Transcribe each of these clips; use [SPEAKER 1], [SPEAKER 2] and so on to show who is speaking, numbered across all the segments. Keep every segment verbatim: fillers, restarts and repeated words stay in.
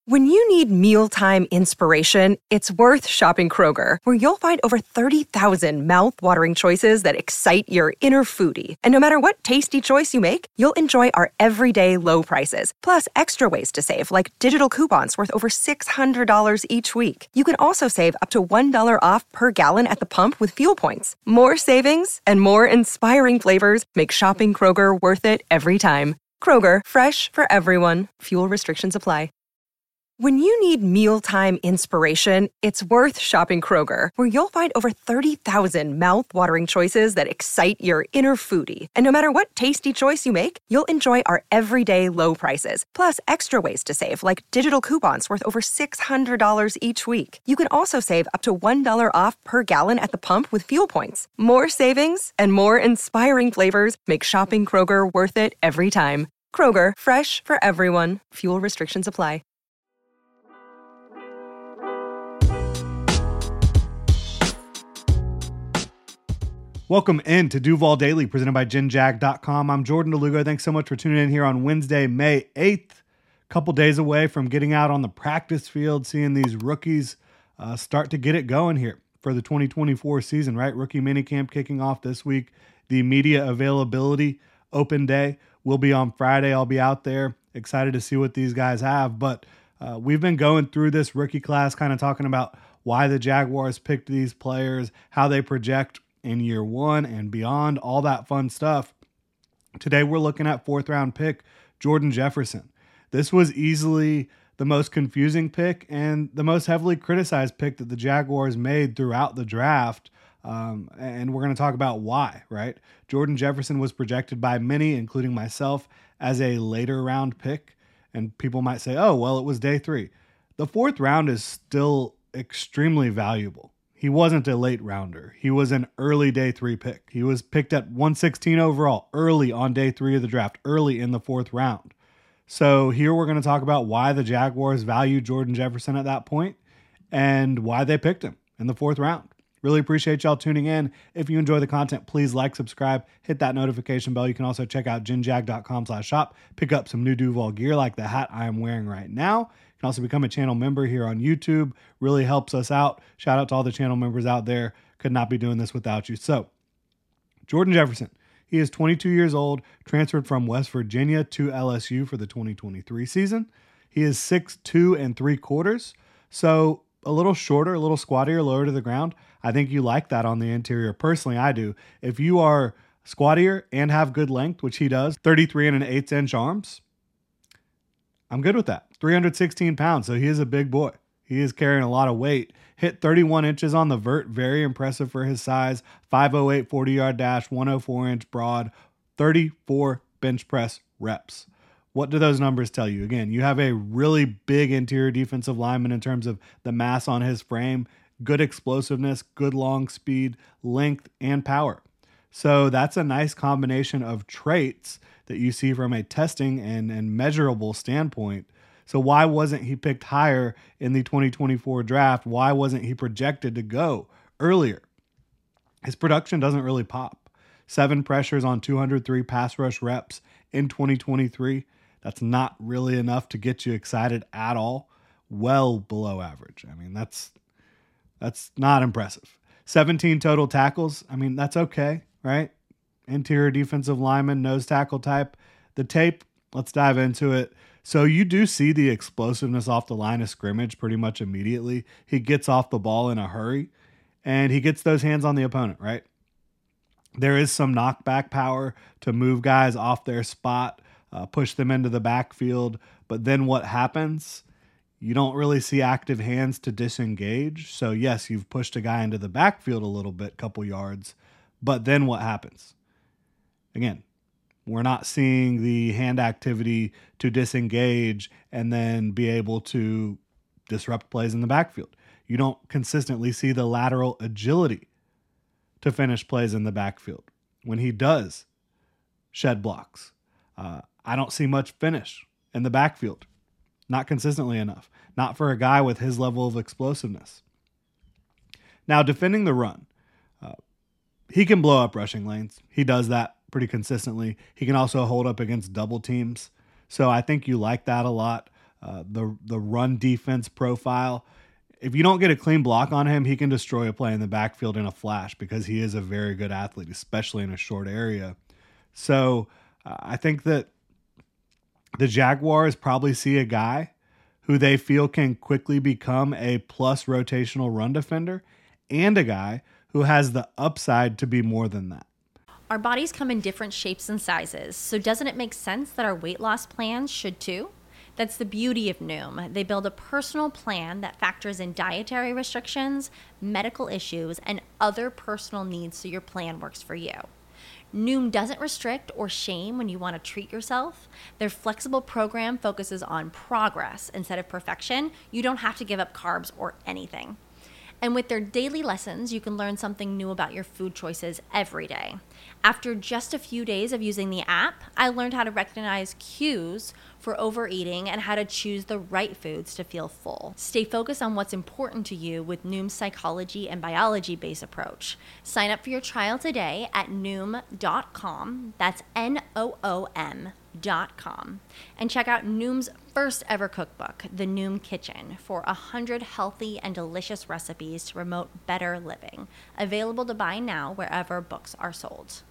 [SPEAKER 1] When you need mealtime inspiration, it's worth shopping Kroger, where you'll find over thirty thousand mouth-watering choices that excite your inner foodie. And no matter what tasty choice you make, you'll enjoy our everyday low prices, plus extra ways to save, like digital coupons worth over six hundred dollars each week. You can also save up to one dollar off per gallon at the pump with fuel points. More savings and more inspiring flavors make shopping Kroger worth it every time. Kroger, fresh for everyone. Fuel restrictions apply. When you need mealtime inspiration, it's worth shopping Kroger, where you'll find over thirty thousand mouth-watering choices that excite your inner foodie. And no matter what tasty choice you make, you'll enjoy our everyday low prices, plus extra ways to save, like digital coupons worth over six hundred dollars each week. You can also save up to one dollar off per gallon at the pump with fuel points. More savings and more inspiring flavors make shopping Kroger worth it every time. Kroger, fresh for everyone. Fuel restrictions apply.
[SPEAKER 2] Welcome in to Duval Daily, presented by Gen Jag dot com. I'm Jordan DeLugo. Thanks so much for tuning in here on Wednesday, May eighth. A couple days away from getting out on the practice field, seeing these rookies uh, start to get it going here for the twenty twenty-four season, right? Rookie minicamp kicking off this week. The media availability open day will be on Friday. I'll be out there, excited to see what these guys have. But uh, we've been going through this rookie class, kind of talking about why the Jaguars picked these players, how they project in year one and beyond, all that fun stuff. Today we're looking at fourth round pick Jordan Jefferson. This was easily the most confusing pick and the most heavily criticized pick that the Jaguars made throughout the draft. Um, and we're going to talk about why, right? Jordan Jefferson was projected by many, including myself, as a later round pick. And people might say, oh, well, it was day three. The fourth round is still extremely valuable. He wasn't a late rounder. He was an early day three pick. He was picked at one sixteen overall, early on day three of the draft, early in the fourth round. So here we're going to talk about why the Jaguars valued Jordan Jefferson at that point and why they picked him in the fourth round. Really appreciate y'all tuning in. If you enjoy the content, please like, subscribe, hit that notification bell. You can also check out Gen Jag dot com slash shop, pick up some new Duval gear like the hat I am wearing right now. You can also become a channel member here on YouTube. Really helps us out. Shout out to all the channel members out there. Could not be doing this without you. So, Jordan Jefferson, he is twenty-two years old, transferred from West Virginia to L S U for the twenty twenty-three season. He is six two and three quarters. So, a little shorter, a little squattier, lower to the ground. I think you like that on the interior. Personally, I do. If you are squattier and have good length, which he does, thirty-three and an eighth inch arms, I'm good with that. three hundred sixteen pounds, so he is a big boy. He is carrying a lot of weight. Hit thirty-one inches on the vert, very impressive for his size. five oh eight forty-yard dash, one oh four inch broad, thirty-four bench press reps. What do those numbers tell you? Again, you have a really big interior defensive lineman in terms of the mass on his frame, good explosiveness, good long speed, length, and power. So that's a nice combination of traits that you see from a testing and, and measurable standpoint. So why wasn't he picked higher in the twenty twenty-four draft? Why wasn't he projected to go earlier? His production doesn't really pop. Seven pressures on two hundred three pass rush reps in twenty twenty-three. That's not really enough to get you excited at all. Well below average. I mean, that's that's not impressive. seventeen total tackles. I mean, that's okay, right? Interior defensive lineman, nose tackle type. The tape, let's dive into it. So you do see the explosiveness off the line of scrimmage pretty much immediately. He gets off the ball in a hurry, and he gets those hands on the opponent, right? There is some knockback power to move guys off their spot, uh, push them into the backfield. But then what happens? You don't really see active hands to disengage. So yes, you've pushed a guy into the backfield a little bit, couple yards. But then what happens? Again, we're not seeing the hand activity to disengage and then be able to disrupt plays in the backfield. You don't consistently see the lateral agility to finish plays in the backfield. When he does shed blocks, uh, I don't see much finish in the backfield. Not consistently enough. Not for a guy with his level of explosiveness. Now, defending the run. Uh, he can blow up rushing lanes. He does that pretty consistently. He can also hold up against double teams. So I think you like that a lot. uh, the the run defense profile. If you don't get a clean block on him, he can destroy a play in the backfield in a flash because he is a very good athlete, especially in a short area. So uh, I think that the Jaguars probably see a guy who they feel can quickly become a plus rotational run defender and a guy who has the upside to be more than that.
[SPEAKER 3] Our bodies come in different shapes and sizes, so doesn't it make sense that our weight loss plans should too? That's the beauty of Noom. They build a personal plan that factors in dietary restrictions, medical issues, and other personal needs so your plan works for you. Noom doesn't restrict or shame when you want to treat yourself. Their flexible program focuses on progress instead of perfection. You don't have to give up carbs or anything. And with their daily lessons, you can learn something new about your food choices every day. After just a few days of using the app, I learned how to recognize cues for overeating and how to choose the right foods to feel full. Stay focused on what's important to you with Noom's psychology and biology-based approach. Sign up for your trial today at noom dot com. That's N O O M dot com. And check out Noom's first ever cookbook, The Noom Kitchen, for one hundred healthy and delicious recipes to promote better living. Available to buy now wherever books are sold.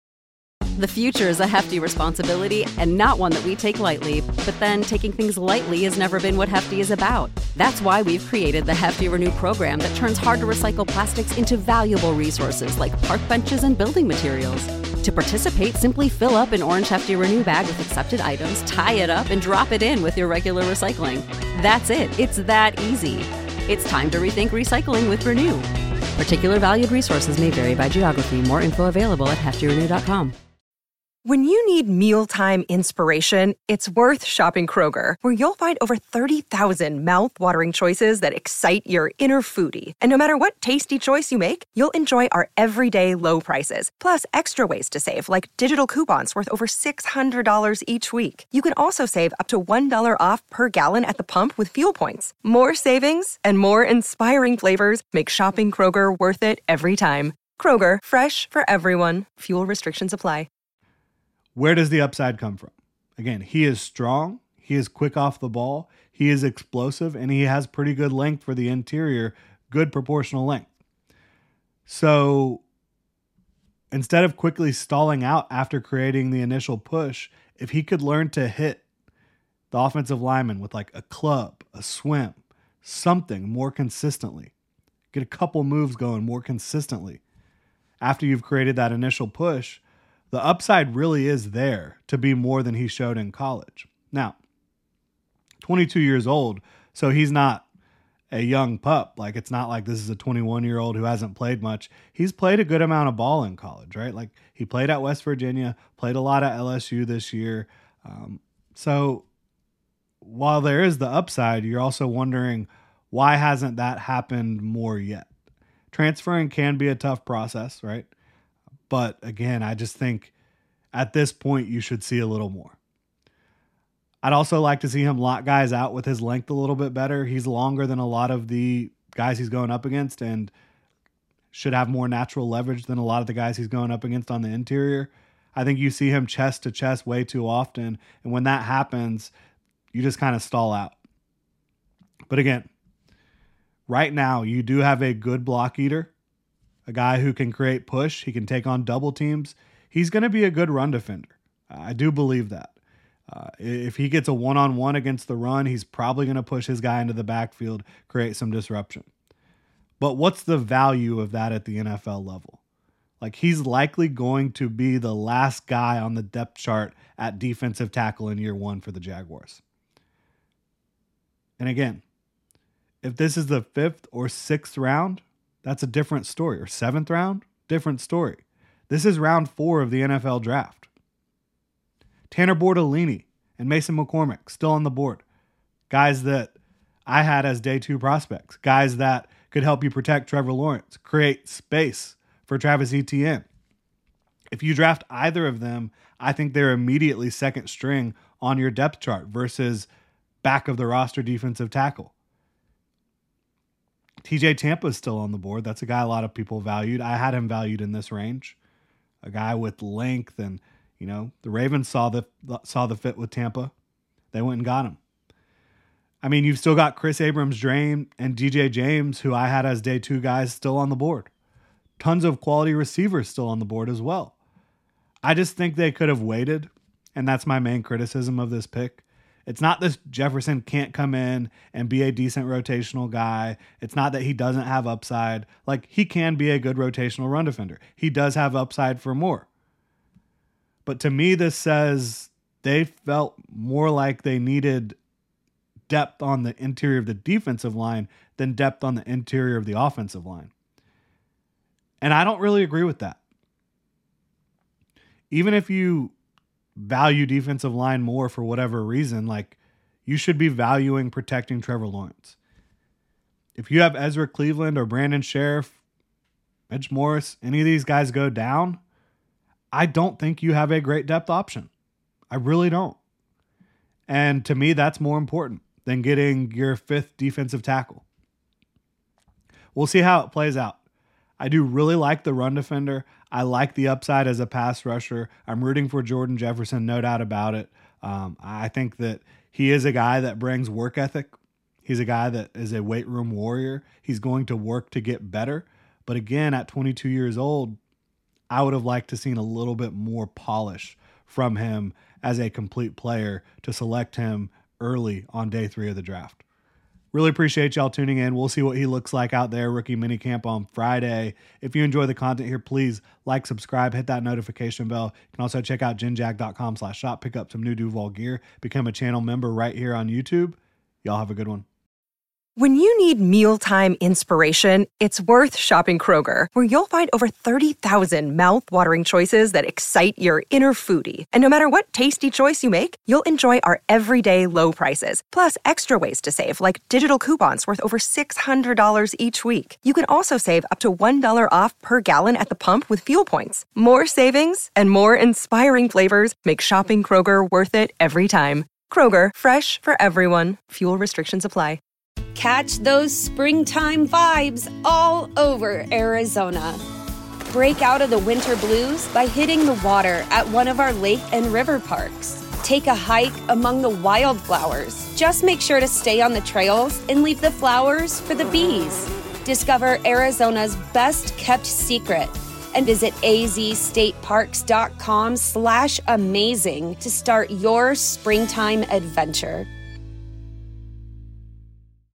[SPEAKER 4] The future is a hefty responsibility and not one that we take lightly. But then taking things lightly has never been what Hefty is about. That's why we've created the Hefty Renew program that turns hard-to-recycle plastics into valuable resources like park benches and building materials. To participate, simply fill up an orange Hefty Renew bag with accepted items, tie it up, and drop it in with your regular recycling. That's it. It's that easy. It's time to rethink recycling with Renew. Particular valued resources may vary by geography. More info available at hefty renew dot com.
[SPEAKER 1] When you need mealtime inspiration, it's worth shopping Kroger, where you'll find over thirty thousand mouth-watering choices that excite your inner foodie. And no matter what tasty choice you make, you'll enjoy our everyday low prices, plus extra ways to save, like digital coupons worth over six hundred dollars each week. You can also save up to one dollar off per gallon at the pump with fuel points. More savings and more inspiring flavors make shopping Kroger worth it every time. Kroger, fresh for everyone. Fuel restrictions apply.
[SPEAKER 2] Where does the upside come from? Again, he is strong, he is quick off the ball, he is explosive, and he has pretty good length for the interior, good proportional length. So instead of quickly stalling out after creating the initial push, if he could learn to hit the offensive lineman with like a club, a swim, something more consistently, get a couple moves going more consistently after you've created that initial push, the upside really is there to be more than he showed in college. Now, twenty-two years old, so he's not a young pup. Like, it's not like this is a twenty-one-year-old who hasn't played much. He's played a good amount of ball in college, right? Like, he played at West Virginia, played a lot at L S U this year. Um, so while there is the upside, you're also wondering, why hasn't that happened more yet? Transferring can be a tough process, right? But again, I just think at this point, you should see a little more. I'd also like to see him lock guys out with his length a little bit better. He's longer than a lot of the guys he's going up against and should have more natural leverage than a lot of the guys he's going up against on the interior. I think you see him chest to chest way too often. And when that happens, you just kind of stall out. But again, right now, you do have a good block eater. A guy who can create push. He can take on double teams. He's going to be a good run defender. I do believe that. Uh, if he gets a one-on-one against the run, he's probably going to push his guy into the backfield, create some disruption. But what's the value of that at the N F L level? Like, he's likely going to be the last guy on the depth chart at defensive tackle in year one for the Jaguars. And again, if this is the fifth or sixth round, that's a different story. Or seventh round, different story. This is round four of the N F L draft. Tanner Bortolini and Mason McCormick still on the board. Guys that I had as day two prospects. Guys that could help you protect Trevor Lawrence, create space for Travis Etienne. If you draft either of them, I think they're immediately second string on your depth chart versus back of the roster defensive tackle. T J Tampa is still on the board. That's a guy a lot of people valued. I had him valued in this range. A guy with length, and you know, the Ravens saw the saw the fit with Tampa. They went and got him. I mean, you've still got Chris Abrams-Drain and D J James, who I had as day two guys, still on the board. Tons of quality receivers still on the board as well. I just think they could have waited, and that's my main criticism of this pick. It's not that Jefferson can't come in and be a decent rotational guy. It's not that he doesn't have upside. Like, he can be a good rotational run defender. He does have upside for more. But to me, this says they felt more like they needed depth on the interior of the defensive line than depth on the interior of the offensive line. And I don't really agree with that. Even if you value defensive line more for whatever reason, like, you should be valuing protecting Trevor Lawrence. If you have Ezra Cleveland or Brandon Sheriff, Mitch Morris, any of these guys go down, I don't think you have a great depth option. I really don't. And to me, that's more important than getting your fifth defensive tackle. We'll see how it plays out. I do really like the run defender. I like the upside as a pass rusher. I'm rooting for Jordan Jefferson, no doubt about it. Um, I think that he is a guy that brings work ethic. He's a guy that is a weight room warrior. He's going to work to get better. But again, at twenty-two years old, I would have liked to seen a little bit more polish from him as a complete player to select him early on day three of the draft. Really appreciate y'all tuning in. We'll see what he looks like out there, rookie minicamp on Friday. If you enjoy the content here, please like, subscribe, hit that notification bell. You can also check out jinjag.com slash shop, pick up some new Duval gear, become a channel member right here on YouTube. Y'all have a good one.
[SPEAKER 1] When you need mealtime inspiration, it's worth shopping Kroger, where you'll find over thirty thousand mouth-watering choices that excite your inner foodie. And no matter what tasty choice you make, you'll enjoy our everyday low prices, plus extra ways to save, like digital coupons worth over six hundred dollars each week. You can also save up to one dollar off per gallon at the pump with fuel points. More savings and more inspiring flavors make shopping Kroger worth it every time. Kroger, fresh for everyone. Fuel restrictions apply.
[SPEAKER 5] Catch those springtime vibes all over Arizona. Break out of the winter blues by hitting the water at one of our lake and river parks. Take a hike among the wildflowers. Just make sure to stay on the trails and leave the flowers for the bees. Discover Arizona's best kept secret and visit azstateparks.com slash amazing to start your springtime adventure.